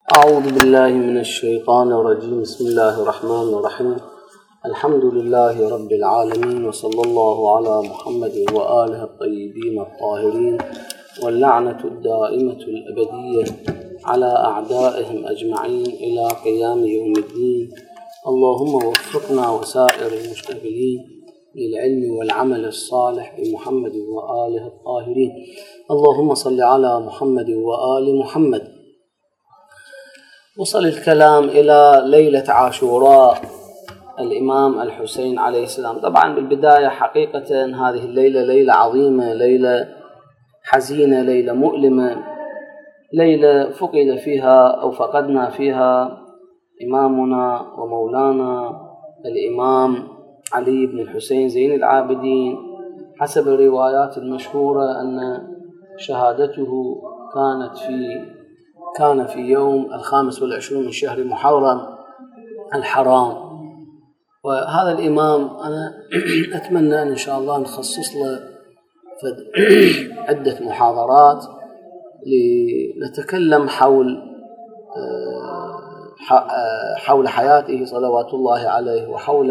أعوذ بالله من الشيطان الرجيم. بسم الله الرحمن الرحيم. الحمد لله رب العالمين، وصلى الله على محمد وآله الطيبين الطاهرين، واللعنة الدائمة الأبدية على أعدائهم أجمعين إلى قيام يوم الدين. اللهم وفقنا وسائر المشتغلين للعلم والعمل الصالح بمحمد وآله الطاهرين. اللهم صل على محمد وآل محمد. وصل الكلام إلى ليلة عاشوراء الإمام الحسين عليه السلام. طبعا بالبداية حقيقة هذه الليلة ليلة عظيمة، ليلة حزينة، ليلة مؤلمة، ليلة فقد فيها أو فقدنا فيها إمامنا ومولانا الإمام علي بن الحسين زين العابدين. حسب الروايات المشهورة أن شهادته كان في يوم 25 من شهر محرم الحرام. وهذا الإمام أنا أتمنى أن شاء الله نخصص له عدة محاضرات لنتكلم حول حياته صلوات الله عليه،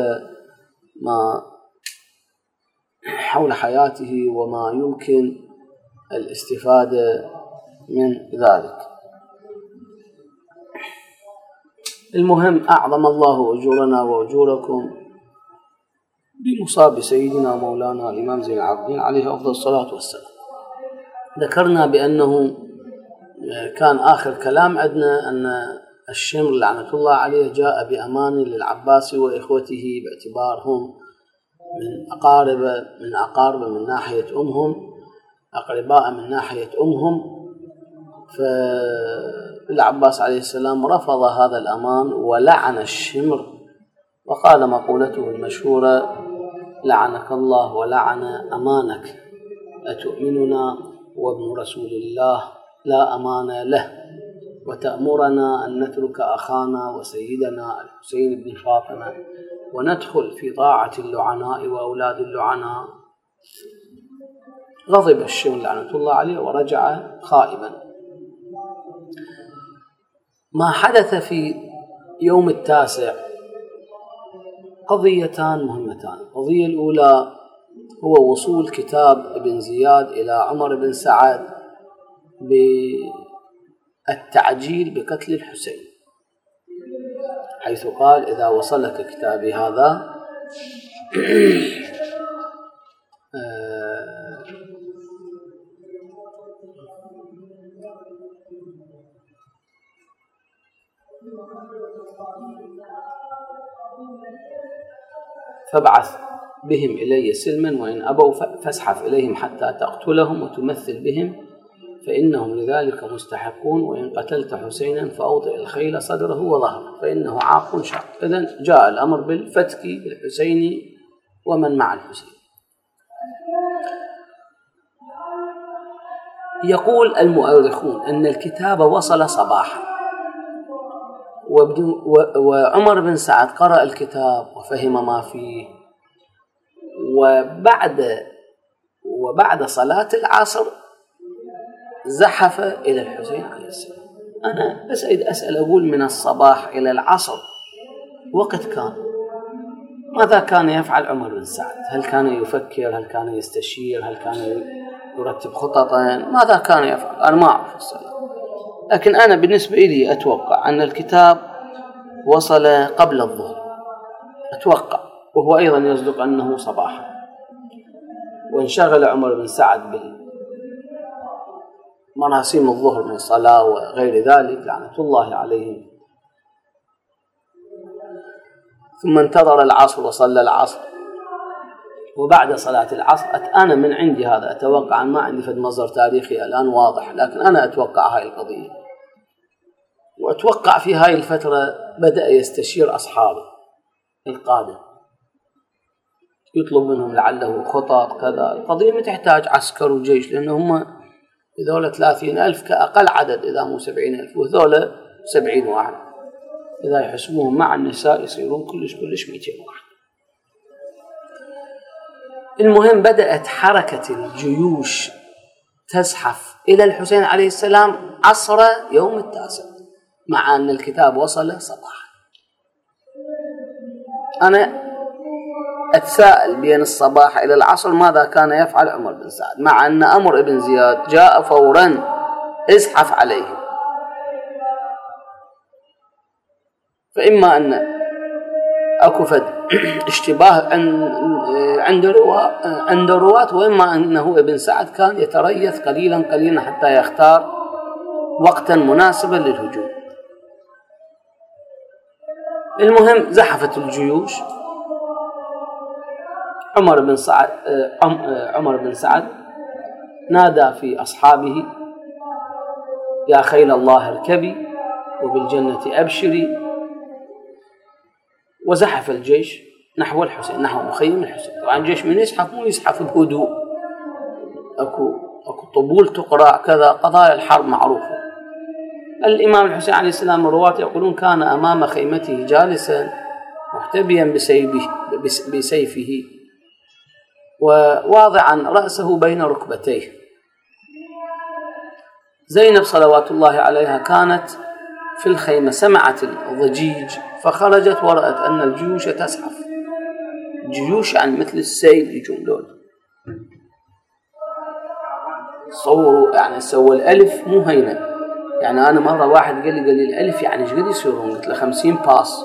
حول حياته وما يمكن الاستفادة من ذلك. المهم، أعظم الله أجورنا وأجوركم بمصاب سيدنا مولانا الإمام زين العابدين عليه أفضل الصلاة والسلام. ذكرنا بأنه كان آخر كلام عندنا أن الشمر لعنة الله عليه جاء بأمان للعباس وإخوته باعتبارهم من أقارب من ناحية أمهم، أقرباء من ناحية أمهم. فالعباس عليه السلام رفض هذا الأمان ولعن الشمر، وقال مقولته المشهورة: لعنك الله ولعن أمانك، أتؤمننا وابن رسول الله لا أمان له، وتأمرنا أن نترك أخانا وسيدنا الحسين بن فاطمة وندخل في طاعة اللعناء وأولاد اللعناء. غضب الشمر لعنة الله عليه ورجع خائبا. ما حدث في يوم 9 قضيتان مهمتان. القضية الأولى هو وصول كتاب ابن زياد إلى عمر بن سعد بالتعجيل بقتل الحسين، حيث قال: إذا وصلك كتابي هذا فابعث بهم إلي سلما، وإن أبوا فاسحف إليهم حتى تقتلهم وتمثل بهم، فإنهم لذلك مستحقون، وإن قتلت حسينا فأوطئ الخيل صدره وظهره، فإنه عاق شاق. إذن جاء الأمر بالفتك بالحسين ومن مع الحسين. يقول المؤرخون أن الكتاب وصل صباحا، وعمر بن سعد قرأ الكتاب وفهم ما فيه، وبعد صلاة العصر زحف إلى الحسين عليه السلام. أنا بس أسأل أقول من الصباح إلى العصر وقت كان، ماذا كان يفعل عمر بن سعد؟ هل كان يفكر؟ هل كان يستشير؟ هل كان يرتب خططا؟ ماذا كان يفعل؟ أنا ما أعرف الصراحة، لكن أنا بالنسبة لي أتوقع أن الكتاب وصل قبل الظهر، أتوقع، وهو أيضا يصدق أنه صباحا. وانشغل عمر بن سعد بالمراسيم الظهر من صلاة وغير ذلك لعنة الله عليهم، ثم انتظر العصر وصلى العصر. وبعد صلاة العصر أنا من عندي هذا أتوقع، ما عندي فد مصدر تاريخي الآن واضح، لكن أنا أتوقع هاي القضية. وأتوقع في هاي الفترة بدأ يستشير أصحابه القادة، يطلب منهم لعله خطط كذا. القضية ما تحتاج عسكر وجيش، لأنه هم هذول 30,000 كأقل عدد، إذا مو 70,000، وهذول 70 واحد، إذا يحسبوهم مع النساء يصيرون كلش 200 واحد. المهم، بدأت حركة الجيوش تزحف إلى الحسين عليه السلام عصر يوم 9. مع أن الكتاب وصل صباحا. أنا أتساءل بين الصباح إلى العصر ماذا كان يفعل عمر بن سعد، مع أن أمر بن زياد جاء فورا ازحف عليه. فإما أن أكو فد اشتباه عند رواة، وإما أنه ابن سعد كان يتريث قليلا قليلا حتى يختار وقتا مناسبا للهجوم. المهم زحفت الجيوش. عمر بن سعد نادى في أصحابه: يا خيل الله اركبي وبالجنة أبشري. وزحف الجيش نحو الحسين، نحو مخيم الحسين. طبعا الجيش من يزحف مو يزحف بهدوء، أكو طبول تقرأ كذا، قضايا الحرب معروفة. الإمام الحسين عليه السلام الرواة يقولون كان أمام خيمته جالسا محتبيا بسيفه وواضعا رأسه بين ركبتيه. زينب صلوات الله عليها كانت في الخيمة، سمعت الضجيج فخرجت ورأت أن الجيوش تزحف. الجيوش يعني مثل السيل يجون دول. صوروا يعني سووا الألف مو هينة. يعني أنا مرة واحد قال لي الألف يعني ايش قد يصيرون؟ قلت له 50 باس،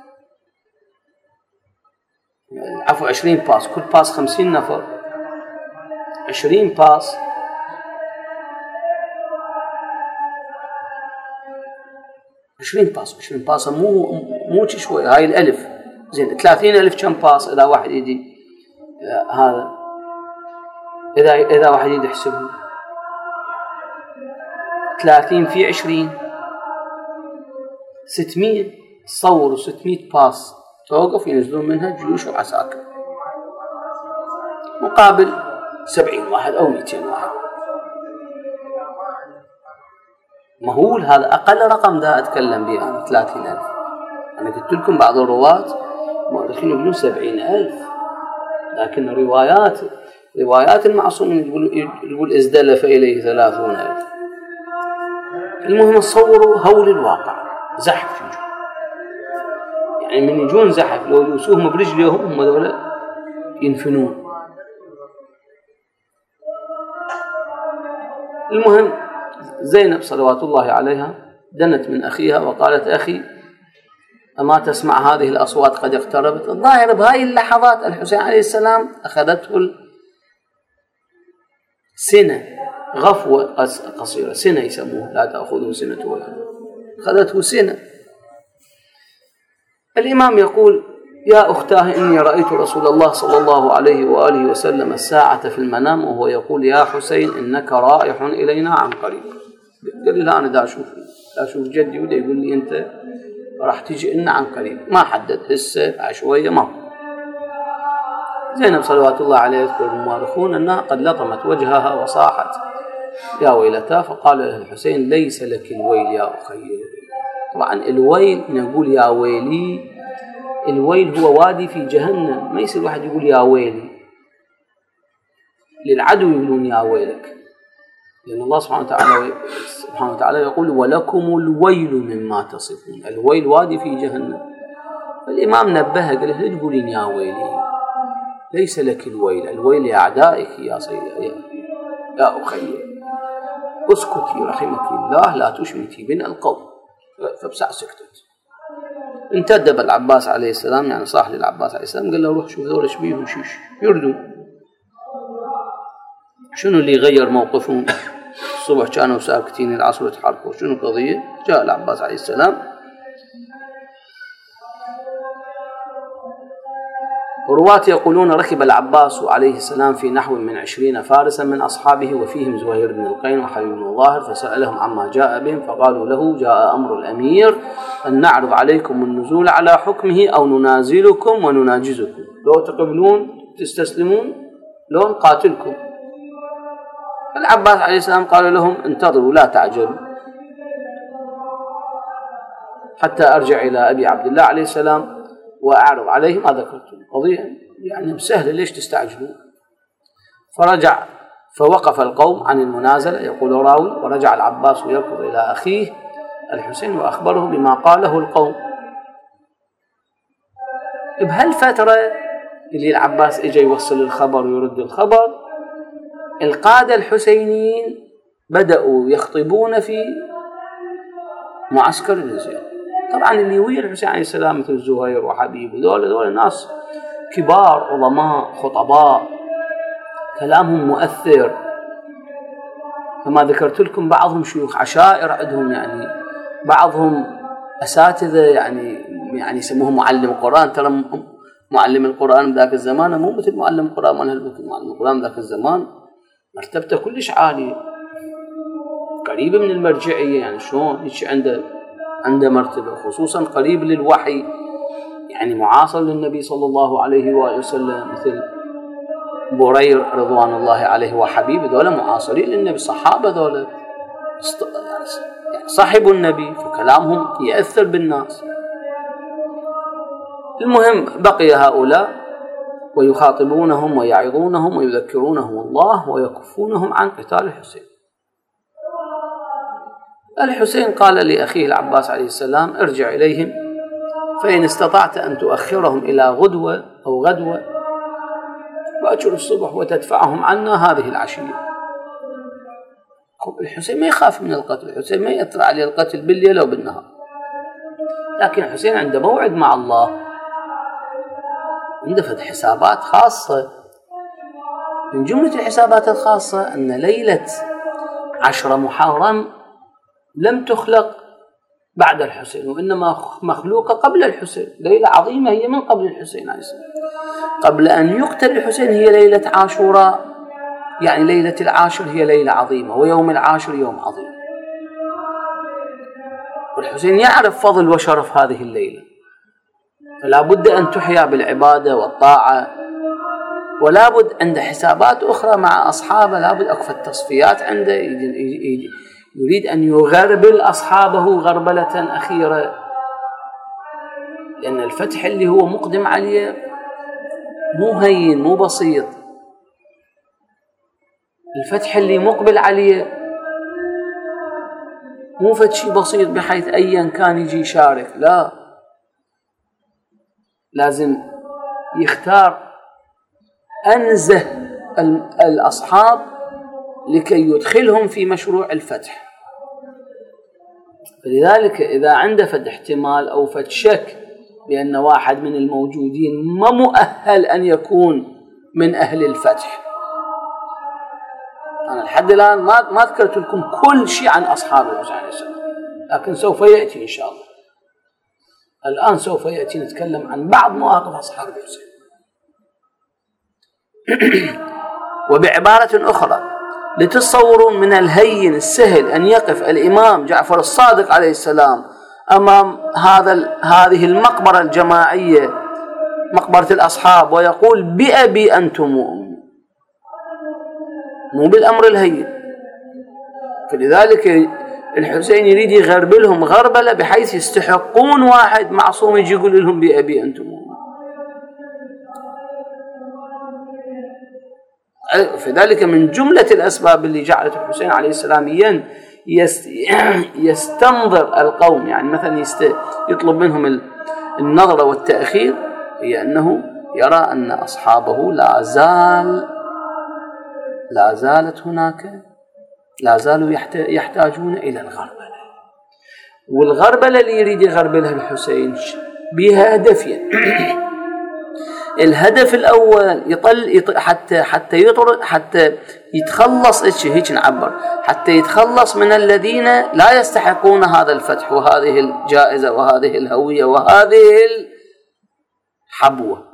عفوا 20 باس، كل باس 50 نفر، 20 باس. عشرين باس مو شوي. هاي الألف زين 30,000 كم باس إذا واحد يجي هذا، إذا واحد يجي يحسبه 30 في 20 600. تصوروا 600 باس توقف ينزلون منها جيوش وعساكر مقابل 70 واحد أو 200 واحد. مهول. هذا أقل رقم ده أتكلم به أنا 30,000. أنا قلت لكم بعض الرواة مؤرخين يقولون 70,000، لكن روايات المعصومين يقول ازدلف إليه 30,000. المهم تصوروا هول الواقع، زحف يجون. يعني من يجون زحف لو يوسوهم برجلهم هم دولة ينفنون. المهم زينب صلوات الله عليها دنت من أخيها وقالت: أخي أما تسمع هذه الأصوات قد اقتربت؟ الظاهر بهاي اللحظات الحسين عليه السلام أخذته سنة، غفوة قصيرة، سنة يسموه، لا تأخذه سنة ولا أخذته سنة. الإمام يقول: يا أختاه إني رأيت رسول الله صلى الله عليه وآله وسلم الساعة في المنام وهو يقول: يا حسين إنك رائح إلينا عن قريب. قال لي: لا أنا دا أشوف جدي ودا يقول لي أنت راح تجي إلنا عن قريب. ما حدد هسه عشوائية ما. زينب صلوات الله عليه يذكر المؤرخون أنها قد لطمت وجهها وصاحت: يا ويلتا. فقال له الحسين: ليس لك الويل يا أخي. طبعا الويل نقول يا ويلي، الويل هو وادي في جهنم، ما يصير واحد يقول يا ويلي. للعدو يقولون يا ويلك، لأن الله سبحانه وتعالى يقول: ولكم الويل مما تصفون. الويل وادي في جهنم. فالإمام نبهها قال: لا تقولين يا ويلي، ليس لك الويل، الويل لأعدائك يا سيدة يا أخي. اسكتي رحمك الله، لا تشمتي بنا القوم. فبسع سكتت. انتدب العباس عليه السلام، يعني صاحب العباس عليه السلام، قال له: روح شوف ذول شبيه وشيش يردوا. شنو اللي غير موقفهم؟ الصبح كانوا ساكتين، العصر يتحركوا، شنو القضية؟ جاء العباس عليه السلام. رواة يقولون: ركب العباس عليه السلام في نحو من 20 فارسا من أصحابه وفيهم زهير بن القين وحبيب بن الظاهر، فسألهم عما جاء بهم فقالوا له: جاء أمر الأمير أن نعرض عليكم النزول على حكمه أو ننازلكم ونناجزكم، لو تقبلون تستسلمون لو نقاتلكم. العباس عليه السلام قال لهم: انتظروا لا تعجلوا حتى أرجع إلى أبي عبد الله عليه السلام وأعرض عليه ما ذكرتم. قضية يعني سهلة، ليش تستعجلون؟ فوقف القوم عن المنازلة. يقول راوي: ورجع العباس يركض إلى أخيه الحسين وأخبره بما قاله القوم. بهالفترة اللي العباس اجى يوصل الخبر ويرد الخبر، القادة الحسينيين بدأوا يخطبون في معسكر الزيارة. طبعا اللي ويا الحسين عليه السلام مثل زهير وحبيب دول ناس كبار علماء خطباء كلامهم مؤثر، كما ذكرت لكم بعضهم شيوخ عشائر عندهم، يعني بعضهم أساتذة يعني يسموه معلم القرآن. ترى معلم القرآن ذاك الزمان مو مثل معلم القرآن معلم القرآن ذاك الزمان مرتبته كلش عالية قريبة من المرجعية، يعني شلون هيك عنده مرتبة، خصوصا قريب للوحي، يعني معاصر للنبي صلى الله عليه وآله وسلم، مثل برير رضوان الله عليه وحبيب، دولة معاصرين للنبي، صحابة دولة يعني صاحبوا النبي، فكلامهم يأثر بالناس. المهم بقي هؤلاء ويخاطبونهم ويعظونهم ويذكرونهم الله ويكفونهم عن قتال الحسين. الحسين قال لأخيه العباس عليه السلام: ارجع إليهم فإن استطعت أن تؤخرهم إلى غدوة أو غدوة باكر الصبح وتدفعهم عنا هذه العشية. الحسين ما يخاف من القتل، الحسين ما يأثر عليه القتل بالليل أو بالنهار، لكن الحسين عنده موعد مع الله، عنده فد حسابات خاصة. من جملة الحسابات الخاصة أن ليلة 10 محرم لم تخلق بعد الحسين، وإنما مخلوقة قبل الحسين، ليلة عظيمة هي من قبل الحسين عليه السلام. قبل أن يقتل الحسين هي ليلة عاشوراء، يعني ليلة العاشر هي ليلة عظيمة، ويوم العاشر يوم عظيم، والحسين يعرف فضل وشرف هذه الليلة، فلا بد أن تحيا بالعبادة والطاعة، ولا بد عند حسابات أخرى مع أصحابه، لا بد أكفى التصفيات عنده، يريد أن يغربل أصحابه غربلة أخيرة، لأن الفتح اللي هو مقدم عليه مو هين مو بسيط، الفتح اللي مقبل عليه مو فتشي بسيط بحيث أيا كان يجي يشارك، لا، لازم يختار أنزه الأصحاب لكي يدخلهم في مشروع الفتح. فلذلك إذا عنده فد احتمال أو فد شك بأن واحد من الموجودين ما مؤهل أن يكون من أهل الفتح، أنا لحد الآن ما ذكرت لكم كل شيء عن أصحاب الحسين عليه السلام، لكن سوف يأتي إن شاء الله. الآن سوف يأتي نتكلم عن بعض مواقف أصحاب الحسين. وبعبارة أخرى، لتصوروا من الهين السهل أن يقف الإمام جعفر الصادق عليه السلام أمام هذه المقبرة الجماعية، مقبرة الأصحاب، ويقول: بأبي أنتم وأمي، مو بالأمر الهين. فلذلك الحسين يريد يغربلهم غربلة بحيث يستحقون واحد معصوم يجي يقول لهم بأبي أنتم وأمي. فذلك من جملة الأسباب اللي جعلت الحسين عليه السلام يستنظر القوم، يعني مثلا يطلب منهم النظرة والتأخير، هي أنه يرى أن أصحابه لا زالت هناك، لا زالوا يحتاجون إلى الغربلة. والغربلة اللي يريد يغربلها الحسين بها هدفين. الهدف الأول حتى يتخلص هيك نعبر، حتى يتخلص من الذين لا يستحقون هذا الفتح وهذه الجائزة وهذه الهوية وهذه الحبوة.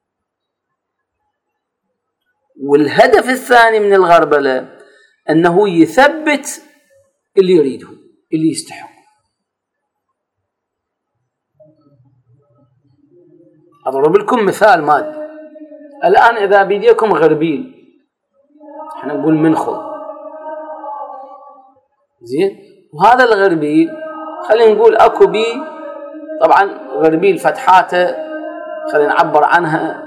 والهدف الثاني من الغربلة أنه يثبت اللي يريده اللي يستحق. أضرب لكم مثال مادي. الآن إذا بيديكم غربيل، احنا نقول منخل، زين، وهذا الغربيل خلينا نقول أكو بي، طبعا غربيل فتحاته خلينا نعبر عنها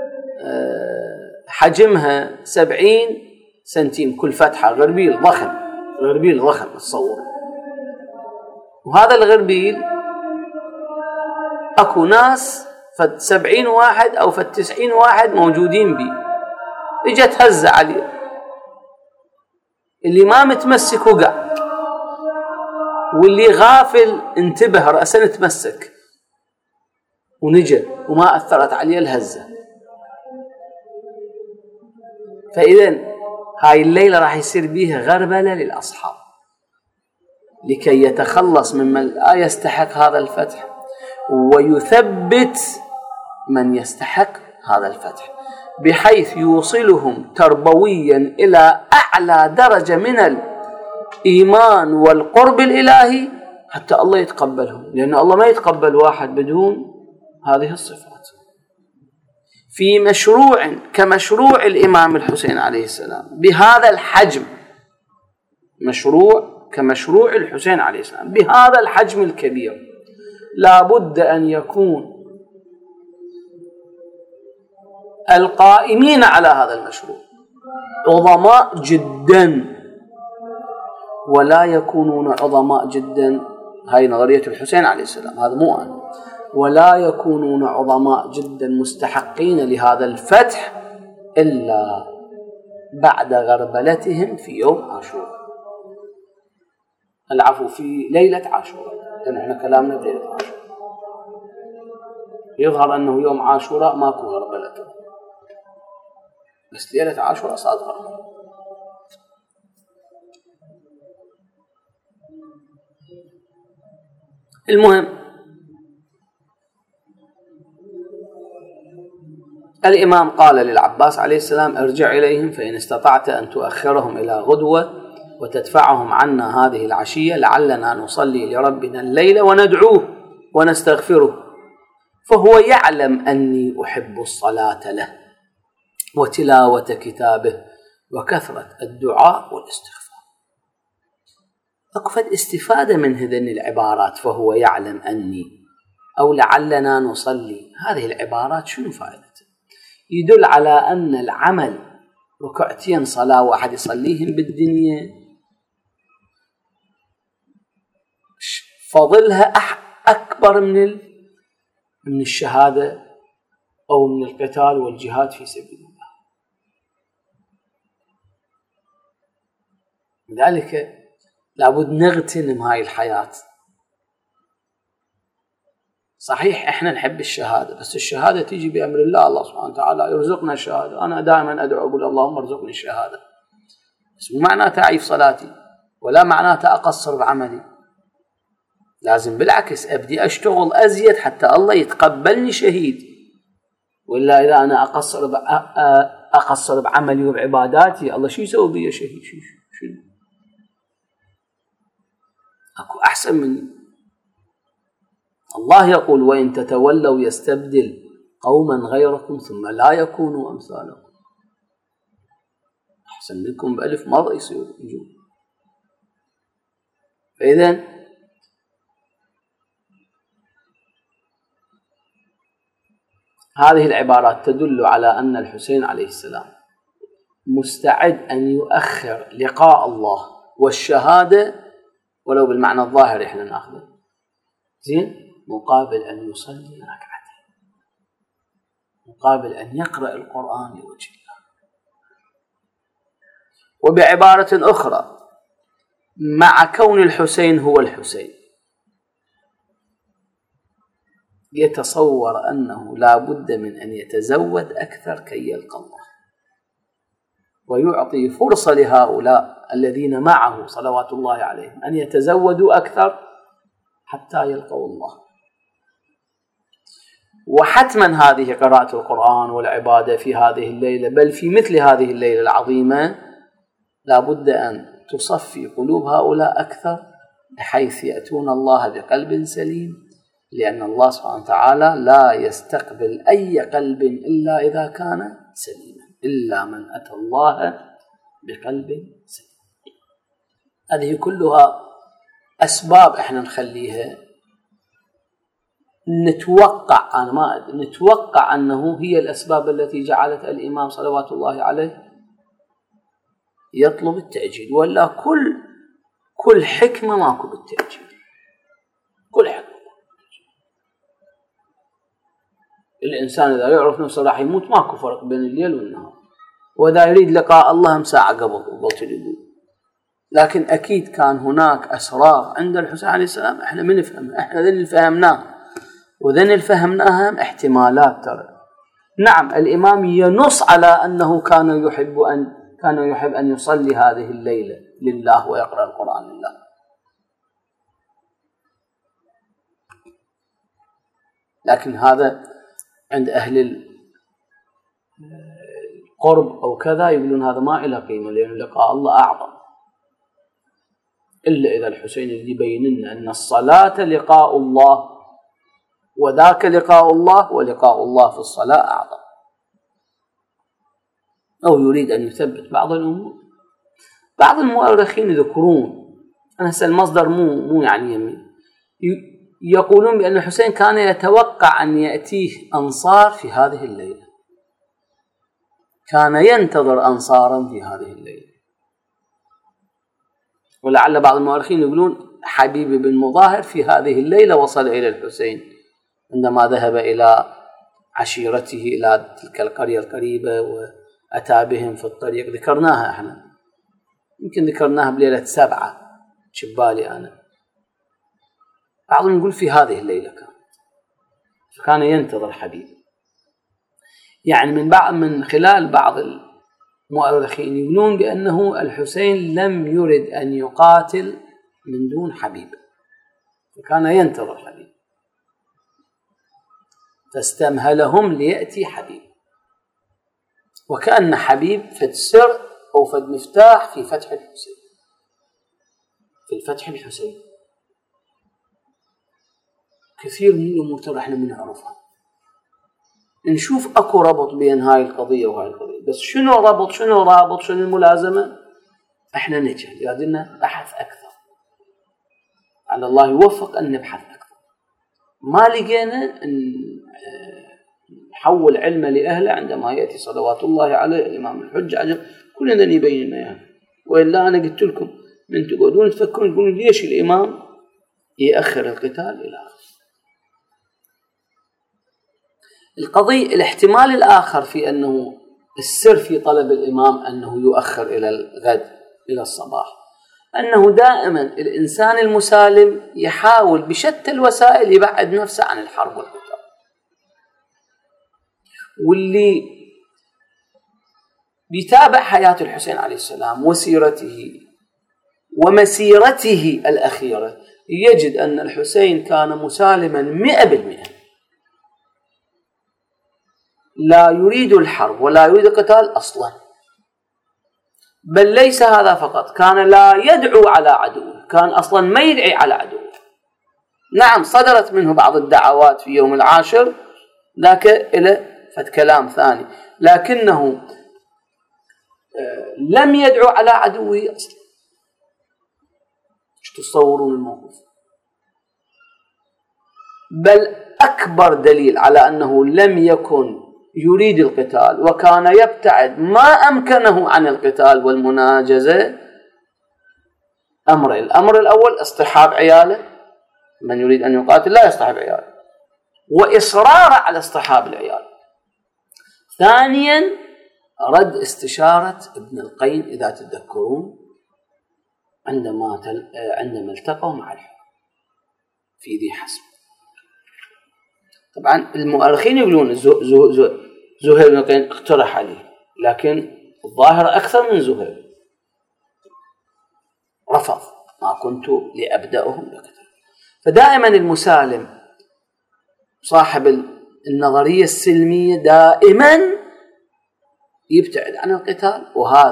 حجمها 70 سنتيم كل فتحة، غربيل ضخم تصور. وهذا الغربيل اكو ناس فد 70 واحد او فد 90 واحد موجودين بي، اجت هزة عليه، اللي ما متمسك وقع، واللي غافل انتبه رأسا تمسك ونجى وما أثرت عليه الهزة. فإذن هاي الليلة راح يصير بيها غربلة للأصحاب لكي يتخلص ممن لا يستحق هذا الفتح ويثبت من يستحق هذا الفتح، بحيث يوصلهم تربويا إلى أعلى درجة من الإيمان والقرب الإلهي حتى الله يتقبلهم، لأن الله ما يتقبل واحد بدون هذه الصفات. في مشروع كمشروع الإمام الحسين عليه السلام بهذا الحجم، مشروع كمشروع الحسين عليه السلام بهذا الحجم الكبير، لا بد أن يكون القائمين على هذا المشروع عظماء جدا، ولا يكونون عظماء جدا، هاي نظرية الحسين عليه السلام، هذا مو أنا، ولا يكونون عظماء جدا مستحقين لهذا الفتح إلا بعد غربلتهم في يوم عاشوراء، العفو في ليلة عاشوراء، لأن احنا كلامنا بليلة عاشوراء، يظهر أنه يوم عاشوراء ماكو غربلته، بس ليلة عاشوراء صاد غربلة. المهم الإمام قال للعباس عليه السلام ارجع إليهم فإن استطعت أن تؤخرهم إلى غدوة وتدفعهم عنا هذه العشية لعلنا نصلي لربنا الليلة وندعوه ونستغفره، فهو يعلم أني أحب الصلاة له وتلاوة كتابه وكثرة الدعاء والاستغفار. أكفت استفادة من هذين العبارات، فهو يعلم أني أو لعلنا نصلي، هذه العبارات شنو فائدتها؟ يدل على أن العمل ركعتين صلاة واحد يصليهم بالدنيا فضلها أكبر من الشهادة أو من القتال والجهاد في سبيل الله. لذلك لابد نغتنم هاي الحياة. صحيح احنا نحب الشهادة، بس الشهادة تيجي بأمر الله، الله سبحانه وتعالى يرزقنا الشهادة. أنا دائما أدعو أقول اللهم ارزقني الشهادة، بس مو معناتها أعيف صلاتي ولا معناتها أقصر بعملي، لازم بالعكس أبدي أشتغل أزيد حتى الله يتقبلني شهيد. وإلا إذا أنا أقصر بعملي وبعباداتي الله شو يسوي بي شهيد؟ شو أكو أحسن مني؟ الله يقول وإن تتولوا يستبدل قوما غيركم ثم لا يكونوا أمثالكم. أحسن منكم بألف مرة يصيروا يجون. فإذن هذه العبارات تدل على أن الحسين عليه السلام مستعد أن يؤخر لقاء الله والشهادة ولو بالمعنى الظاهر احنا ناخذه زين، مقابل أن يصلي ركعتين، مقابل أن يقرأ القرآن لوجه الله. وبعبارة أخرى، مع كون الحسين هو الحسين يتصور أنه لا بد من أن يتزود أكثر كي يلقى الله، ويعطي فرصة لهؤلاء الذين معه صلوات الله عليهم أن يتزودوا أكثر حتى يلقوا الله. وحتما هذه قراءة القرآن والعبادة في هذه الليلة، بل في مثل هذه الليلة العظيمة، لا بد أن تصفي قلوب هؤلاء أكثر بحيث يأتون الله بقلب سليم، لأن الله سبحانه وتعالى لا يستقبل أي قلب إلا إذا كان سليما، إلا من أتى الله بقلب سليم. هذه كلها أسباب إحنا نخليها نتوقع، أنا ما أدري، نتوقع أنه هي الأسباب التي جعلت الإمام صلوات الله عليه يطلب التأجيل، ولا كل حكمة ماكو بالتأجيل. الإنسان إذا يعرف نفسه راح يموت ماكو فرق بين الليل والنهار، وإذا يريد لقاء الله ساعة قبل يقول. لكن أكيد كان هناك أسرار عند الحسين عليه السلام إحنا ما نفهمها، إحنا ذن اللي فهمناها، وذن اللي فهمناها احتمالات ترى. نعم الإمام ينص على أنه كان يحب أن يصلي هذه الليلة لله ويقرأ القرآن لله، لكن هذا عند أهل القرب أو كذا يقولون هذا ما إله قيمة، لأن لقاء الله أعظم. إلا إذا الحسين اللي يبين لنا أن الصلاة لقاء الله، وذاك لقاء الله، ولقاء الله في الصلاة أعظم، أو يريد أن يثبت بعض الأمور. بعض المؤرخين يذكرون، أنا هسه المصدر مو يعني يمين، يقولون بأن الحسين كان يتوقع أن يأتيه أنصار في هذه الليلة، كان ينتظر أنصارا في هذه الليلة. ولعل بعض المؤرخين يقولون حبيب بن مظاهر في هذه الليلة وصل إلى الحسين عندما ذهب إلى عشيرته إلى تلك القرية القريبة وأتى بهم في الطريق. ذكرناها احنا، يمكن ذكرناها بليلة 7 شبالي أنا. بعضهم يقول في هذه الليلة كان ينتظر حبيب. يعني من خلال بعض المؤرخين يقولون بأنه الحسين لم يرد أن يقاتل من دون حبيب، فكان ينتظر حبيب، فاستمهلهم ليأتي حبيب، وكأن حبيب فد سر أو فد مفتاح في فتح الحسين، في الفتح الحسين. كثير من الأمور ترى احنا ما نعرفها، نشوف اكو ربط بين هاي القضية وهاي القضية، بس شنو ربط، شنو رابط، شنو الملازمة، احنا نجهل. يادنا بحث أكثر، على الله يوفق أن نبحث أكثر. ما لقينا أن نحول علم لأهله عندما يأتي صلوات الله عليه الإمام الحجة، كلنا يبين لنا يعني. وإلا أنا قلت لكم من تقعدون تفكرون تقولون ليش الإمام يأخر القتال إلى آخره. القضية الاحتمال الآخر في أنه السر في طلب الإمام أنه يؤخر إلى الغد إلى الصباح، أنه دائما الإنسان المسالم يحاول بشتى الوسائل يبعد نفسه عن الحرب والقتال. واللي بيتابع حياة الحسين عليه السلام وسيرته ومسيرته الأخيرة يجد أن الحسين كان مسالما 100%، لا يريد الحرب ولا يريد القتال أصلا. بل ليس هذا فقط، كان لا يدعو على عدوه، كان أصلا ما يدعي على عدوه. نعم صدرت منه بعض الدعوات في يوم العاشر، لكن إلى كلام ثاني، لكنه لم يدعو على عدوه أصلا. ايش تصورون الموقف؟ بل أكبر دليل على أنه لم يكن يريد القتال وكان يبتعد ما أمكنه عن القتال والمناجزة أمرين. الأمر الأول اصطحاب عياله، من يريد أن يقاتل لا يصطحب عياله، وإصرار على اصطحاب العيال. ثانيا رد استشارة ابن القيم إذا تتذكرون عندما التقوا مع الحكم في ذي حسب. طبعا المؤرخين يقولون زهير بن القيم اقترح عليه، لكن الظاهر أكثر من زهير رفض، ما كنت لأبدأهم بقتال. فدائما المسالم صاحب النظرية السلمية دائما يبتعد عن القتال.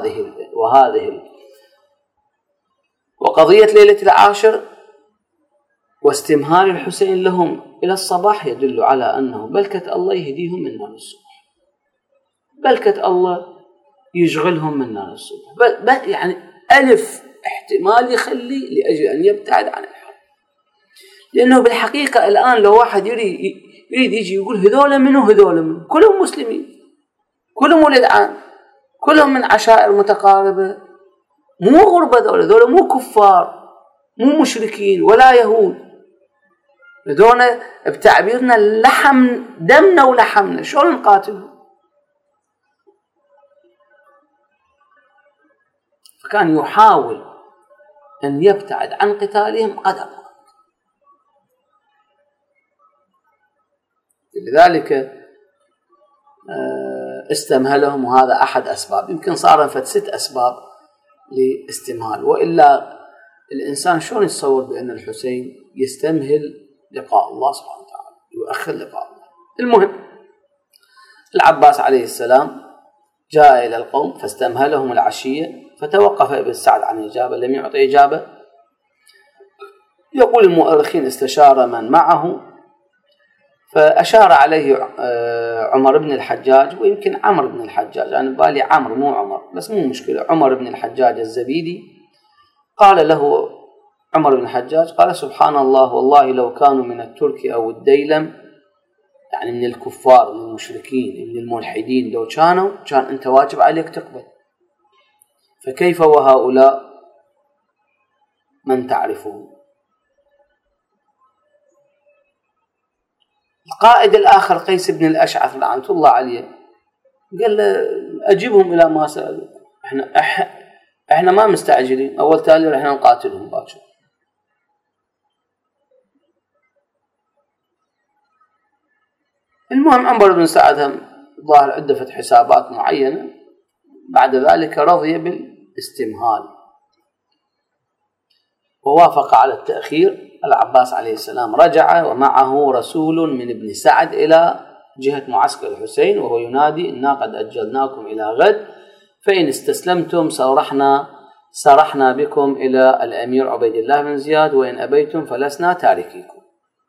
وقضية ليلة العاشر واستمهال الحسين لهم إلى الصباح يدل على أنه بلكة الله يهديهم من نار الصبح، بلكة الله يشغلهم من نار الصبح. يعني ألف احتمال يخلي لأجل أن يبتعد عن الحرب. لأنه بالحقيقة الآن لو واحد يريد يجي يقول هذول منه، كلهم مسلمين، كلهم ولد عام، كلهم من عشائر متقاربة، مو غربة، ذولا مو كفار، مو مشركين ولا يهود. هذول بتعبيرنا لحم دمنا ولحمنا، شلون نقاتلهم؟ فكان يحاول أن يبتعد عن قتالهم قدر الإمكان. لذلك استمهلهم، وهذا أحد أسباب، يمكن صار 6 أسباب لاستمهال، وإلا الإنسان شلون يتصور بأن الحسين يستمهل لقاء الله سبحانه وتعالى، يؤخر لقاء الله. المهم العباس عليه السلام جاء إلى القوم فاستمهلهم العشية، فتوقف ابن سعد عن الإجابة، لم يعطي إجابة. يقول المؤرخين استشار من معه، فأشار عليه عمر بن الحجاج، ويمكن عمرو بن الحجاج، أنا بالي عمرو مو عمر، بس مو مشكلة، عمر بن الحجاج الزبيدي. قال له عمر بن الحجاج، قال سبحان الله، والله لو كانوا من الترك أو الديلم، يعني من الكفار، من المشركين، من الملحدين، لو كان أنت واجب عليك تقبل، فكيف وهؤلاء من تعرفه؟ القائد الآخر قيس بن الأشعث لعنة الله عليه قال له أجيبهم إلى ما سألوا، احنا ما مستعجلين، أول تالي احنا نقاتلهم باكر. المهم عمر بن سعد هم ظاهر عنده حسابات معينة، بعد ذلك رضي بالاستمهال ووافق على التأخير. العباس عليه السلام رجع ومعه رسول من ابن سعد إلى جهة معسكر الحسين، وهو ينادي إنا قد أجلناكم إلى غد، فإن استسلمتم سرحنا بكم إلى الأمير عبيد الله بن زياد، وإن أبيتم فلسنا تاركيكم.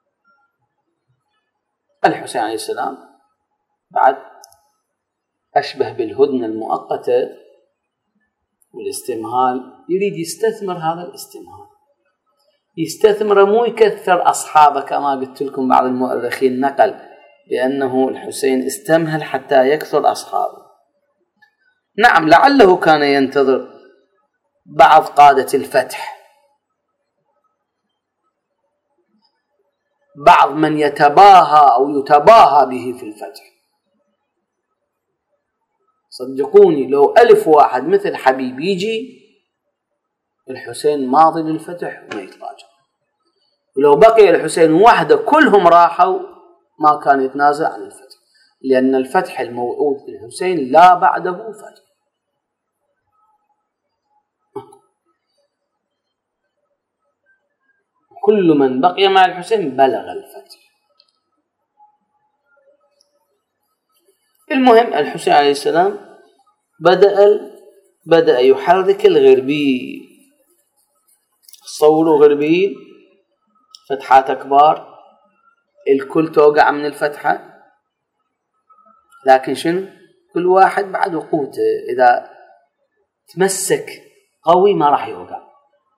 الحسين عليه السلام بعد أشبه بالهدنة المؤقتة والاستمهال، يريد يستثمر هذا الاستمهال، يستثمر، مو يكثر أصحابه كما قلت لكم. بعض المؤرخين نقل بأنه الحسين استمهل حتى يكثر أصحابه. نعم، لعله كان ينتظر بعض قادة الفتح، بعض من يتباهى أو يتباهى به في الفتح. صدقوني لو 1000 واحد مثل حبيب يجي، الحسين ماضي للفتح وما يتراجع، ولو بقي الحسين وحده كلهم راحوا ما كان يتنازل عن الفتح، لأن الفتح الموعود للحسين لا بعده فتح. كل من بقي مع الحسين بلغ الفتح. المهم الحسين عليه السلام بدأ يحرك الغربي. صوروا غربيين، فتحات كبار، الكل توقع من الفتحة، لكن شنو؟ كل واحد بعد قوته، إذا تمسك قوي ما راح يوقع.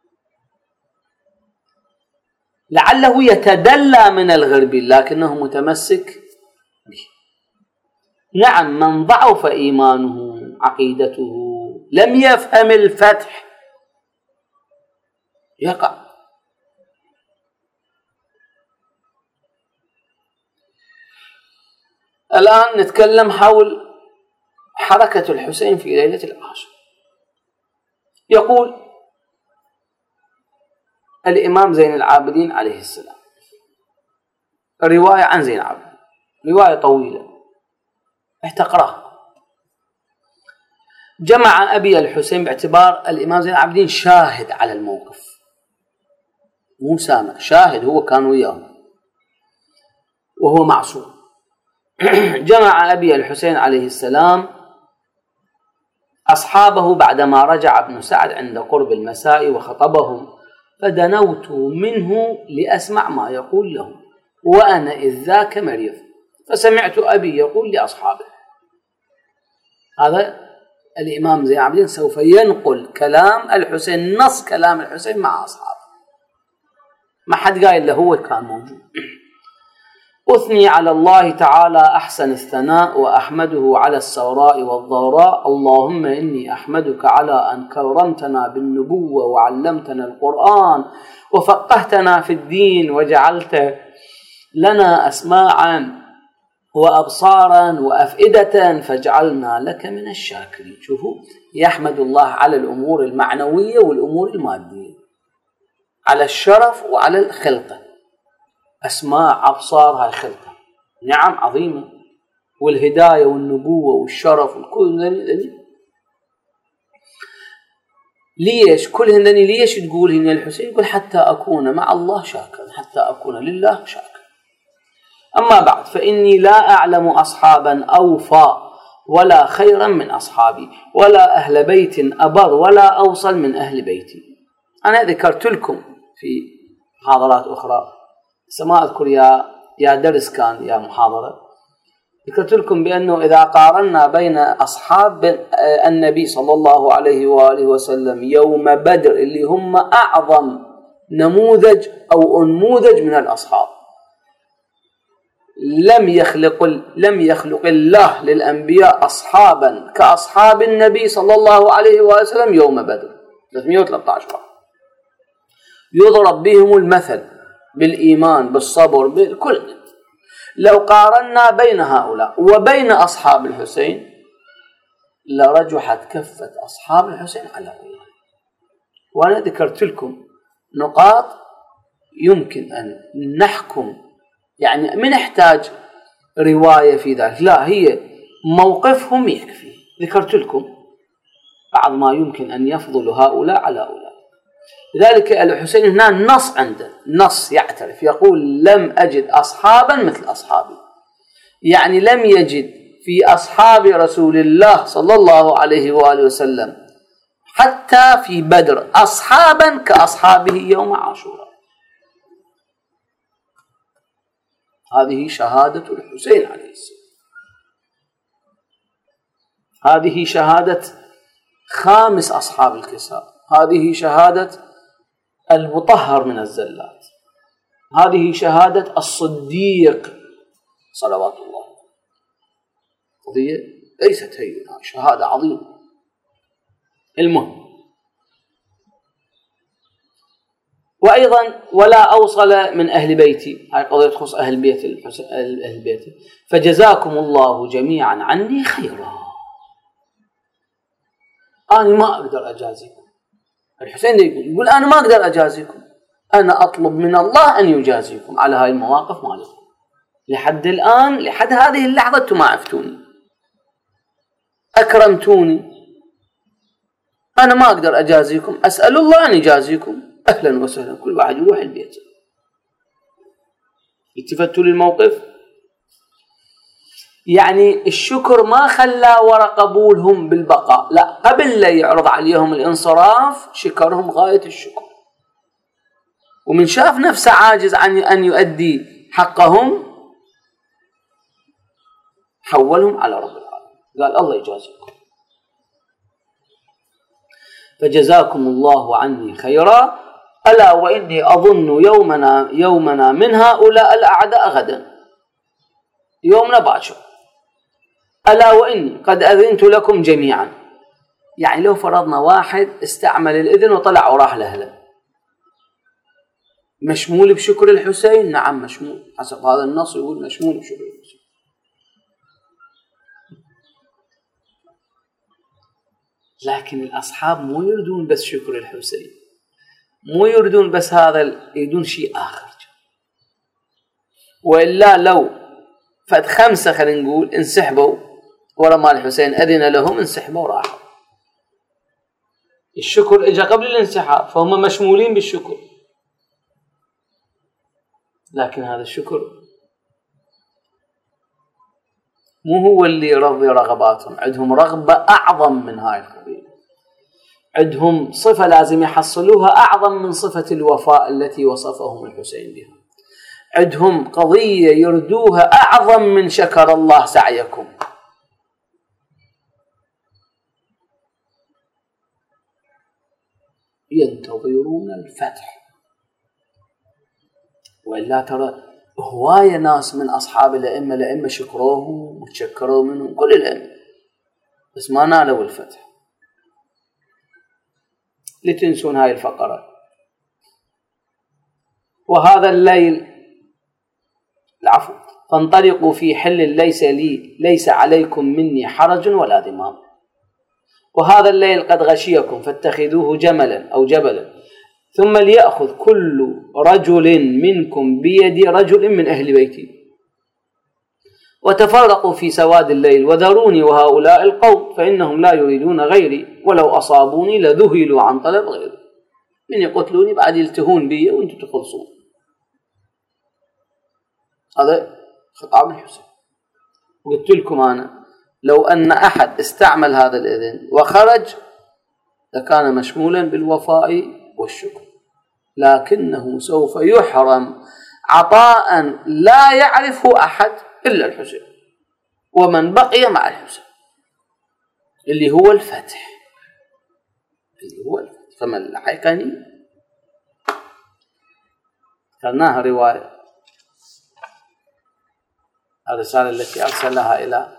لعله يتدلى من الغربي لكنه متمسك به. نعم، من ضعف إيمانه عقيدته لم يفهم الفتح يقع. الآن نتكلم حول حركة الحسين في ليلة العاشر. يقول الإمام زين العابدين عليه السلام، رواية عن زين العابدين، رواية طويلة احتقرها. جمع أبي الحسين باعتبار الإمام زين العابدين شاهد على الموقف، مو سامع، شاهد، هو كان وياهم وهو معصوم. جمع أبي الحسين عليه السلام أصحابه بعدما رجع ابن سعد عند قرب المساء وخطبهم، فدنوت منه لأسمع ما يقول لهم، وأنا إذ ذاك مريض، فسمعت أبي يقول لأصحابه. هذا الإمام زين العابدين سوف ينقل كلام الحسين، نص كلام الحسين مع أصحابه، ما حد قايل له، هو كان موجود. أثني على الله تعالى أحسن الثناء وأحمده على السراء والضراء، اللهم إني أحمدك على أن كرمتنا بالنبوة وعلمتنا القرآن وفقهتنا في الدين وجعلت لنا أسماعا وأبصارا وأفئدة فاجعلنا لك من الشاكرين. شوفوا، يحمد الله على الأمور المعنوية والأمور المادية، على الشرف وعلى الخلقة. أسماع، أبصار، هاي خلقة، نعم عظيمة، والهداية والنبوة والشرف والكل. ليش كل هذني؟ ليش تقول هنا الحسين؟ يقول حتى أكون مع الله شاكرا، حتى أكون لله شاكرا. أما بعد، فإني لا أعلم أصحابا أوفى ولا خيرا من أصحابي، ولا أهل بيت أبر ولا أوصل من أهل بيتي. أنا ذكرت لكم في محاضرات أخرى، ما أذكر يا درس كان يا محاضرة، ذكرت لكم بأنه إذا قارنا بين أصحاب النبي صلى الله عليه وآله وسلم يوم بدر اللي هم أعظم نموذج أو أنموذج من الأصحاب، لم يخلق الله للأنبياء أصحابا كأصحاب النبي صلى الله عليه وآله وسلم يوم بدر 313 واحد، يضرب بهم المثل بالإيمان بالصبر بالكل. لو قارنا بين هؤلاء وبين أصحاب الحسين لرجحت كفة أصحاب الحسين على هؤلاء. وأنا ذكرت لكم نقاط يمكن أن نحكم، يعني من نحتاج رواية في ذلك، لا، هي موقفهم يكفي. ذكرت لكم بعض ما يمكن أن يفضل هؤلاء على هؤلاء. لذلك الحسين هنا نص عنده، نص يعترف، يقول لم أجد أصحابا مثل أصحابي، يعني لم يجد في أصحاب رسول الله صلى الله عليه وآله وسلم حتى في بدر أصحابا كأصحابه يوم عاشوراء. هذه شهادة الحسين عليه السلام، هذه شهادة خامس أصحاب الكساء، هذه شهادة المطهر من الزلات، هذه شهادة الصديق صلوات الله. قضية ليست هينة، شهادة عظيمة. المهم، وأيضا ولا أوصل من أهل بيتي، هاي قضية تخص أهل بيت الحسين، أهل بيته، فجزاكم الله جميعا عني خيرا. أنا ما أقدر أجازيكم، الحسين يقول أنا ما أقدر أجازيكم، أنا أطلب من الله أن يجازيكم على هاي المواقف مالكم. لحد الآن، لحد هذه اللحظة أنتم ما عفتوني، أكرمتوني، أنا ما أقدر أجازيكم، أسأل الله أن يجازيكم. أهلا وسهلا، كل واحد يروح البيت. التفتوا للموقف، يعني الشكر ما خلى ورا قبولهم بالبقاء، لا، قبل لا يعرض عليهم الانصراف شكرهم غاية الشكر، ومن شاف نفسه عاجز عن أن يؤدي حقهم حولهم على رب العالمين، قال الله يجازيكم. فجزاكم الله عني خيرا، ألا وإني أظن يومنا من هؤلاء الأعداء غدا، يومنا باكر. ألا وإني قد أذنت لكم جميعا، يعني لو فرضنا واحد استعمل الإذن وطلع وراح لأهله، مشمول بشكر الحسين؟ نعم مشمول، حسب هذا النص يقول مشمول بشكر الحسين. لكن الأصحاب مو يردون بس شكر الحسين، مو يردون بس هذا، يريدون شيء آخر. وإلا لو فد 5 خلينا نقول انسحبوا ورا مال الحسين، أذن لهم، انسحبوا وراحوا. الشكر إجا قبل الانسحاب، فهم مشمولين بالشكر. لكن هذا الشكر مو هو اللي يرضي رغباتهم، عندهم رغبة أعظم من هاي القضية، عندهم صفة لازم يحصلوها أعظم من صفة الوفاء التي وصفهم الحسين بها، عندهم قضية يردوها أعظم من شكر الله سعيكم. ينتظرون الفتح. وإلا ترى هواية ناس من أصحاب الأئمة شكروهم وتشكروا منهم كل الأئمة، بس ما نالوا الفتح. لتنسون هاي الفقرة. وهذا الليل العفو، فانطلقوا في حل ليس عليكم مني حرج ولا ذمام، وهذا الليل قد غشيكم فاتخذوه جملا أو جبلا، ثم ليأخذ كل رجل منكم بيد رجل من أهل بيتي، وتفرقوا في سواد الليل وذروني وهؤلاء القوم فإنهم لا يريدون غيري، ولو أصابوني لذهلوا عن طلب غيري، من يقتلوني بعد يلتهون بي وانتم تخلصون. هذا خطاب الحسين. قلت لكم أنا لو أن أحد استعمل هذا الإذن وخرج لكان مشمولا بالوفاء والشكر، لكنه سوف يحرم عطاء لا يعرفه أحد إلا الحسين ومن بقي مع الحسين، اللي هو الفتح. فمن لحقني ذكرناها رواية، الرسالة التي أرسلها إلى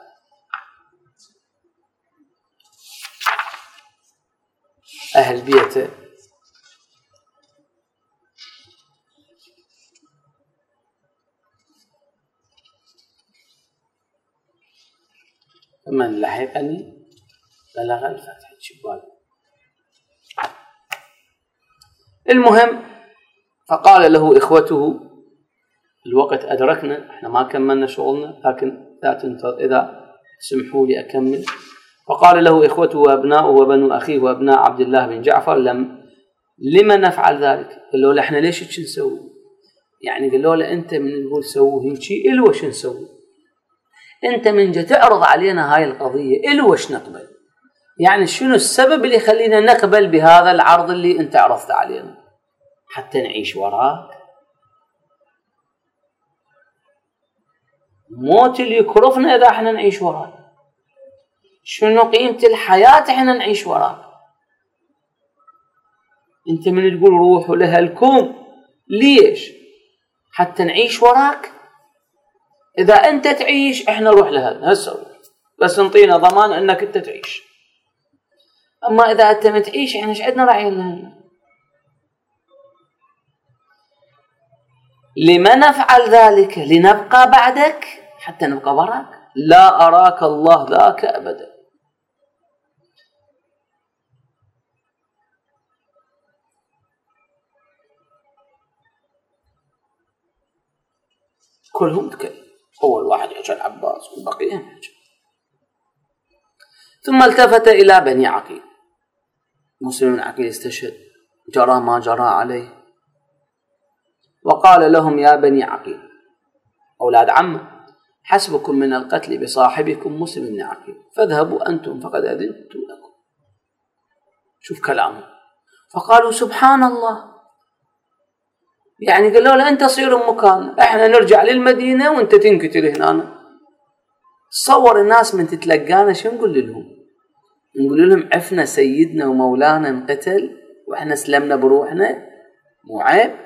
أهل بيته فمن لحقني بلغ الفتح الشبال. المهم، فقال له إخوته الوقت أدركنا، احنا ما كملنا شغلنا، لكن إذا سمحوا لي أكمل. فقال له إخوته وأبناؤه وبنو أخيه وأبناء عبد الله بن جعفر لما نفعل ذلك؟ قالوا له احنا ليش هيك نسوي؟ يعني قالوا له انت من نقول سووا هيك الوش نسوي، انت من جا تعرض علينا هاي القضية الوش نقبل، يعني شنو السبب اللي يخلينا نقبل بهذا العرض اللي انت عرضت علينا حتى نعيش وراك؟ موت اللي يكرفنا إذا احنا نعيش وراك، شنو قيمة الحياة احنا نعيش وراك؟ انت من تقول روحوا لأهلكم ليش؟ حتى نعيش وراك. إذا أنت تعيش إحنا نروح لهذا هسه، بس نطينا ضمان أنك أنت تعيش. أما إذا أنت ما تعيش إحنا إيش عندنا راعي لنا؟ لما نفعل ذلك؟ لنبقى بعدك حتى نبقى وراك؟ لا أراك الله ذاك أبدا. كلهم تكلم، أول واحد يحكي العباس والبقية يحكي. ثم التفت إلى بني عقيل. مسلم بن عقيل استشهد، جرى ما جرى عليه، وقال لهم يا بني عقيل أولاد عمه حسبكم من القتل بصاحبكم مسلم بن عقيل، فاذهبوا أنتم فقد أذنت لكم. شوف كلامه. فقالوا سبحان الله، يعني قالوا له أنت صير مكان، إحنا نرجع للمدينة وأنت تنقتل هنا. تصور الناس من تتلقانا شو نقول لهم؟ نقول لهم عفنا سيدنا ومولانا انقتل وإحنا سلمنا بروحنا؟ مو عيب؟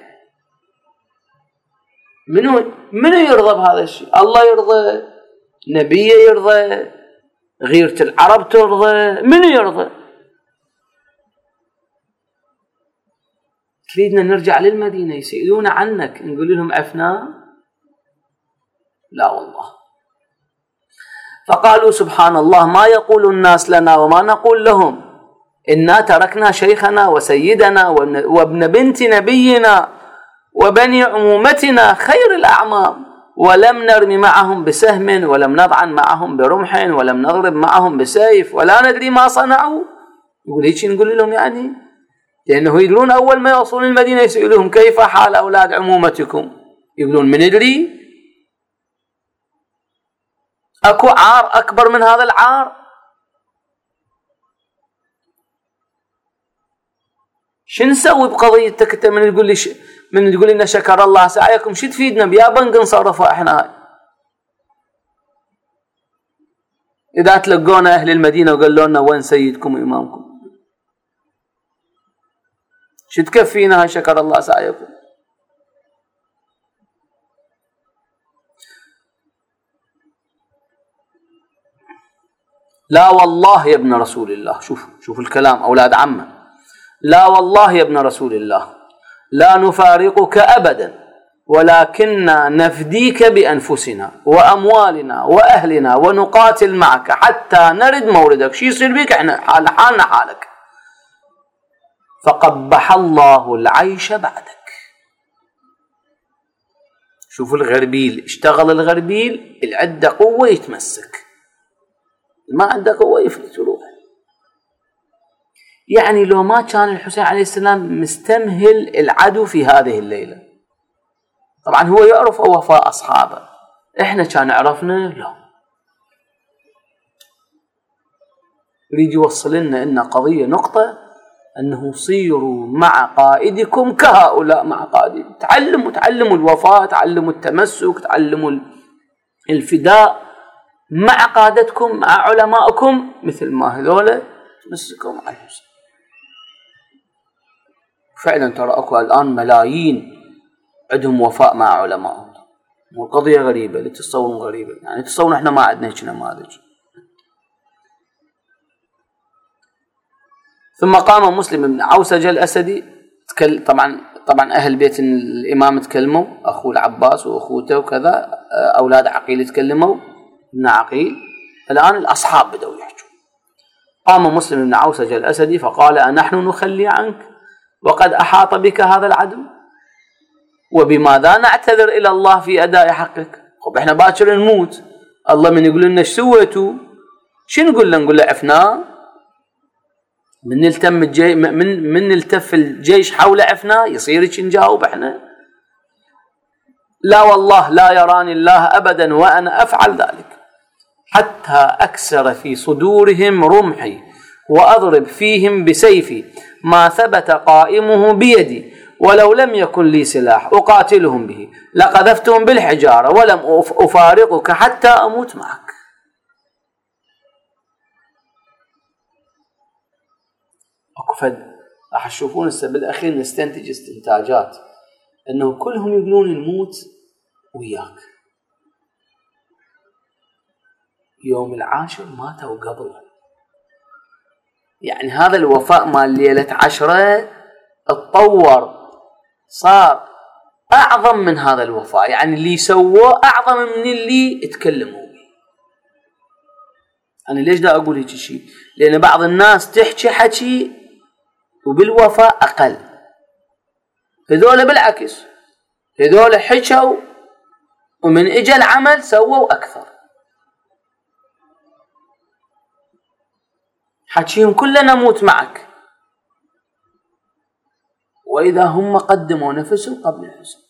منو يرضى بهذا الشيء؟ الله يرضى؟ نبيه يرضى؟ غيرة العرب ترضى؟ منو يرضى؟ تريدنا نرجع للمدينة يسألون عنك نقول لهم عفنا؟ لا والله. فقالوا سبحان الله، ما يقول الناس لنا وما نقول لهم، إنا تركنا شيخنا وسيدنا وابن بنت نبينا وبني عمومتنا خير الأعمام، ولم نرمي معهم بسهم ولم نضعن معهم برمح ولم نضرب معهم بسيف ولا ندري ما صنعوا. يقول هيك نقول لهم يعني، لأنه يدرون أول ما يوصلون المدينة يسألوهم كيف حال أولاد عمومتكم؟ يقولون من ندري؟ أكو عار أكبر من هذا العار؟ شو نسوي بقضيتك أنت من تقول لي من تقول لنا شكر الله سعيكم؟ شو تفيدنا بيا بنك نصرفها إحنا؟ إذا تلقونا أهل المدينة وقالوا لنا وين سيدكم وإمامكم؟ شو تكفينا شكر الله سعيكم؟ لا والله يا ابن رسول الله، شوف الكلام أولاد عمه، لا والله يا ابن رسول الله لا نفارقك أبدا ولكننا نفديك بأنفسنا وأموالنا وأهلنا ونقاتل معك حتى نرد موردك. شي يصير بك احنا حالنا حالك. فقبح الله العيش بعدك. شوفوا الغربيل، اشتغل الغربيل، العدة قوة يتمسك، ما عنده قوة يفلت ويروح. يعني لو ما كان الحسين عليه السلام مستمهل العدو في هذه الليلة، طبعا هو يعرف وفاء أصحابه، احنا كان عرفنا لا. يريد يوصل لنا ان قضية نقطة، انه صيروا مع قائدكم كهؤلاء مع قائدكم. تعلموا الوفاء، تعلموا التمسك، تعلموا الفداء مع قادتكم، مع علمائكم، مثل ما هذول تمسكوا مع الحسين. فعلا ترى اكو الان ملايين عندهم وفاء مع علمائهم، والقضية غريبة، لا تتصورون غريبة، يعني تصورون احنا ما عندنا هيك نماذج. ثم قام مسلم بن عوسجة الأسدي، طبعا أهل بيت الإمام تكلموا، أخوه العباس وأخوته وكذا، أولاد عقيل تكلموا، ابن عقيل. الآن الأصحاب بدأوا يحجوا. قام مسلم بن عوسجة الأسدي فقال: أنحن نخلي عنك وقد أحاط بك هذا العدو، وبماذا نعتذر إلى الله في أداء حقك؟ خب إحنا باكر نموت، الله من يقول لنا ايش سويتوا؟ شو نقول له؟ نقول له عفنا؟ من نلتف الجيش حول عفنا؟ يصير نجاوب احنا؟ لا والله لا يراني الله أبدا وأنا أفعل ذلك، حتى أكسر في صدورهم رمحي وأضرب فيهم بسيفي، ما ثبت قائمه بيدي، ولو لم يكن لي سلاح أقاتلهم به لقذفتهم بالحجارة، ولم أفارقك حتى أموت معك. أكفد راح تشوفون بالأخير نستنتج استنتاجات أنه كلهم يقولون نموت وياك. يوم العاشر ماتوا قبل، يعني هذا الوفاء مال ليلة 10 اتطور، صار أعظم من هذا الوفاء، يعني اللي سووه أعظم من اللي اتكلموا به. أنا ليش دا أقول هيك شيء؟ لأن بعض الناس تحكي حكي وبالوفاء أقل، هذول بالعكس، هذول حكوا ومن إجا العمل سووا أكثر. حكيهم كلنا نموت معك، وإذا هم قدموا نفسهم قبل الحسين.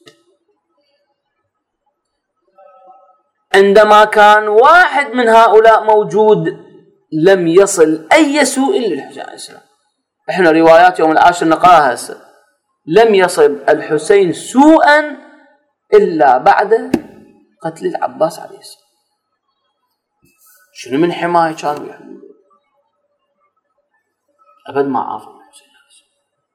عندما كان واحد من هؤلاء موجود لم يصل أي سوء للحسين عليه السلام. احنا روايات يوم العاشر نقراها هسه، لم يصب الحسين سوءا إلا بعد قتل العباس عليه السلام. شنو من حماية كانوا يحملون؟ أبد ما عافوا الحسين عليه السلام.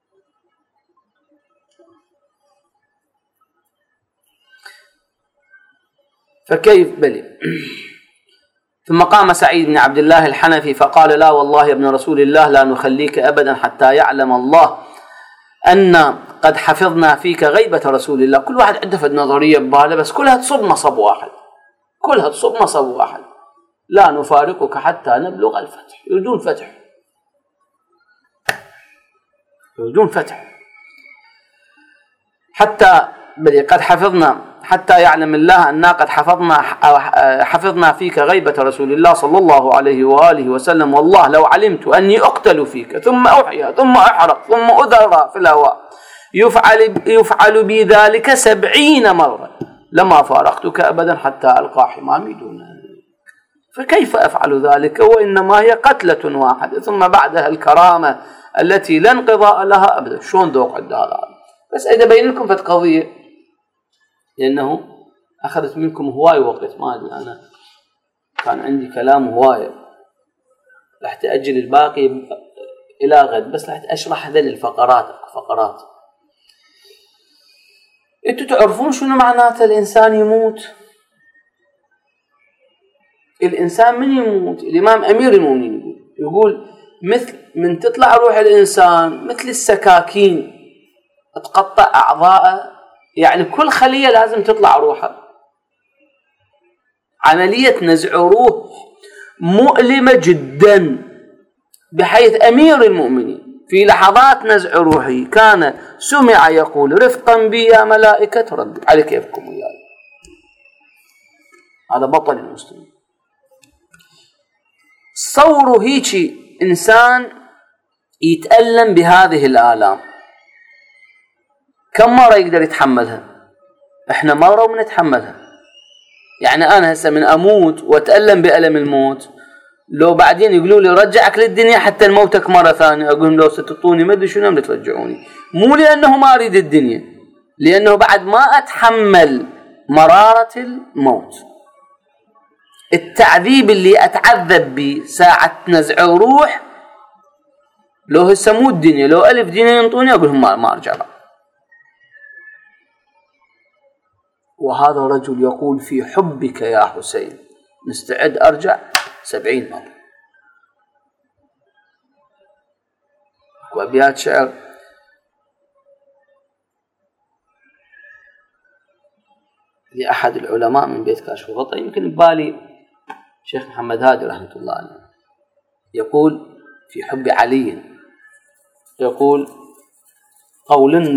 فكيف بلي. ثم قام سعيد بن عبد الله الحنفي فقال: لا والله يا ابن رسول الله لا نخليك أبدا حتى يعلم الله أن قد حفظنا فيك غيبة رسول الله. كل واحد عنده نظرية بباله، بس كلها تصب نصب واحد، كلها تصب نصب واحد. لا نفارقك حتى نبلغ الفتح. يريدون فتح، يريدون فتح. حتى بل قد حفظنا حتى يعلم الله أننا قد حفظنا فيك غيبة رسول الله صلى الله عليه وآله وسلم. والله لو علمت أني أقتل فيك ثم أحيا ثم أحرق ثم أذرى في الهواء يفعل بي ذلك 70 مرة لما فارقتك أبدا حتى ألقى حمامي دونه. فكيف أفعل ذلك وإنما هي قتلة واحدة ثم بعدها الكرامة التي لا انقضاء لها أبدا. شلون ذوق عند هذا؟ بس إذا بين لكم فت قضية، لأنه أخذت منكم هواي وقت، ما أدري، أنا كان عندي كلام هواية، راح تأجل الباقي إلى غد، بس راح أشرح هذه الفقرات. أنتوا تعرفون شنو معناته الإنسان يموت؟ الإنسان من يموت؟ الإمام أمير المؤمنين يقول مثل من تطلع روح الإنسان مثل السكاكين تقطع أعضاءه يعني كل خلية لازم تطلع روحها. عملية نزع روح مؤلمة جدا، بحيث أمير المؤمنين في لحظات نزع روحه كان سمع يقول رفقا بي يا ملائكة ربي على كيفكم وياي. هذا بطل المسلمين. صوروا هيك إنسان يتألم بهذه الآلام كم مرة يقدر يتحملها؟ احنا مرة ونتحملها. يعني أنا هسه من أموت وأتألم بألم الموت، لو بعدين يقولوا لي رجعك للدنيا حتى الموتك مرة ثانية، أقول لهم لو ستطوني ما أدري شنو بدي ترجعوني. مو لأنه ما أريد الدنيا، لأنه بعد ما أتحمل مرارة الموت. التعذيب اللي أتعذب به ساعة نزع روح، لو هسه مو الدنيا، لو 1000 دينار ينطوني أقول لهم ما أرجع بقى. وهذا رجل يقول في حبك يا حسين مستعد أرجع 70 مرة. وأبيات شعر لأحد العلماء من بيت كاشف الغطاء، يمكن ببالي شيخ محمد هادي رحمة الله عليه، يقول في حب علي، يقول قولنا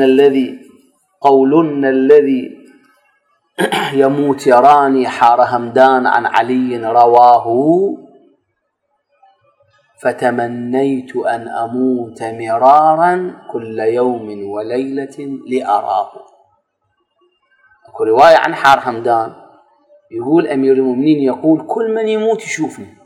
الذي يموت يراني حار همدان عن علي رواه، فتمنيت أن أموت مرارا كل يوم وليلة لأراه. أكو رواية عن حار همدان يقول أمير المؤمنين يقول كل من يموت يشوفني.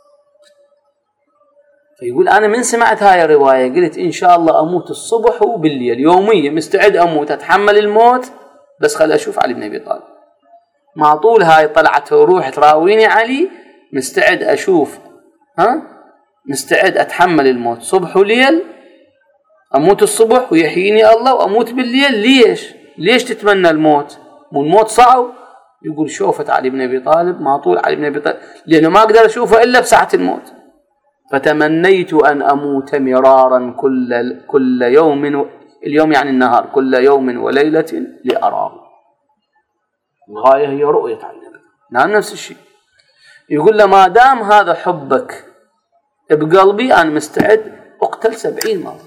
فيقول أنا من سمعت هاي الرواية قلت إن شاء الله أموت الصبح وبالليل يوميا، مستعد أموت أتحمل الموت بس خل أشوف علي بن أبي طالب. مع طول هاي طلعت روح تراويني علي، مستعد أشوف، مستعد أتحمل الموت صبح وليل، أموت الصبح ويحييني الله وأموت بالليل. ليش تتمنى الموت؟ مو الموت صعب؟ يقول شوفت علي بن أبي طالب، ما طول علي بن أبي طالب لأنه ما أقدر أشوفه إلا بساعة الموت. فتمنيت أن أموت مرارا كل يوم، اليوم يعني النهار، كل يوم وليلة لأراه. الغاية هي رؤية النبي. نعم نفس الشيء. يقول له ما دام هذا حبك بقلبي أنا مستعد أقتل 70 مرة.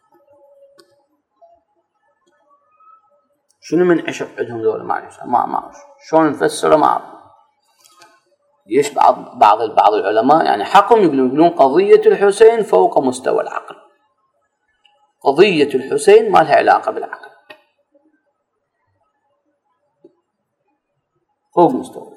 شنو من عشق عندهم دولة؟ ما أعرف شلون نفسره، ما أعرف. ليش بعض العلماء يعني حقهم يقولون قضية الحسين فوق مستوى العقل. قضية الحسين ما لها علاقة بالعقل، فوق مستوى.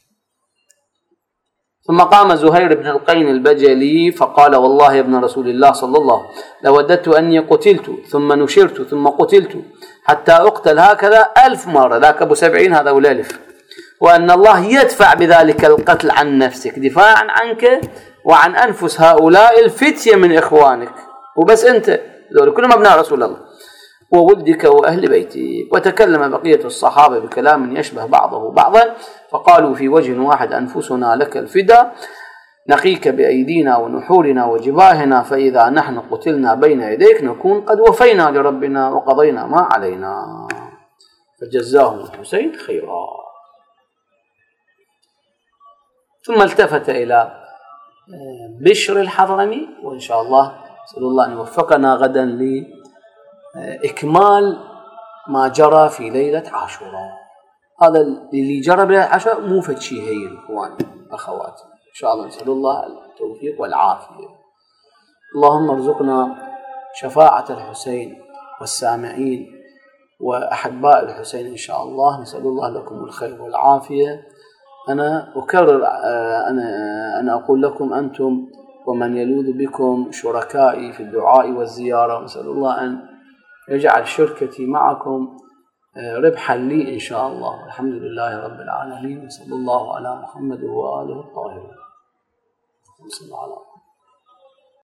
ثم قام زهير بن القين البجلي فقال والله يا ابن رسول الله صلى الله عليه وسلم لوددت أني قتلت ثم نشرت ثم قتلت حتى أقتل هكذا 1000 مرة، ذاك أبو 70 هذا أول 1000، وأن الله يدفع بذلك القتل عن نفسك دفاعا عنك وعن أنفس هؤلاء الفتية من إخوانك، وبس أنت ذول كلهم أبناء رسول الله وولدك وأهل بيتك. وتكلم بقية الصحابة بكلام يشبه بعضه بعضا، فقالوا في وجه واحد أنفسنا لك الفدا، نقيك بأيدينا ونحورنا وجباهنا، فإذا نحن قتلنا بين يديك نكون قد وفينا لربنا وقضينا ما علينا. فجزاهم الحسين خيرا. ثم التفت إلى بشر الحضرمي، وإن شاء الله نسأل الله أن يوفقنا غدا لإكمال ما جرى في ليلة عاشوراء. هذا اللي جرى بليلة عاشوراء مو فتشي هين إخواني أخواتي، إن شاء الله نسأل الله التوفيق والعافية. اللهم ارزقنا شفاعة الحسين والسامعين وأحباء الحسين إن شاء الله. نسأل الله لكم الخير والعافية. أنا أكرر، أنا أقول لكم أنتم ومن يلوذ بكم شركائي في الدعاء والزيارة. نسأل الله أن يجعل شركتي معكم ربحا لي إن شاء الله. الحمد لله رب العالمين، وصلى الله على محمد وآله الطاهرين. صلى الله عليه وسلم.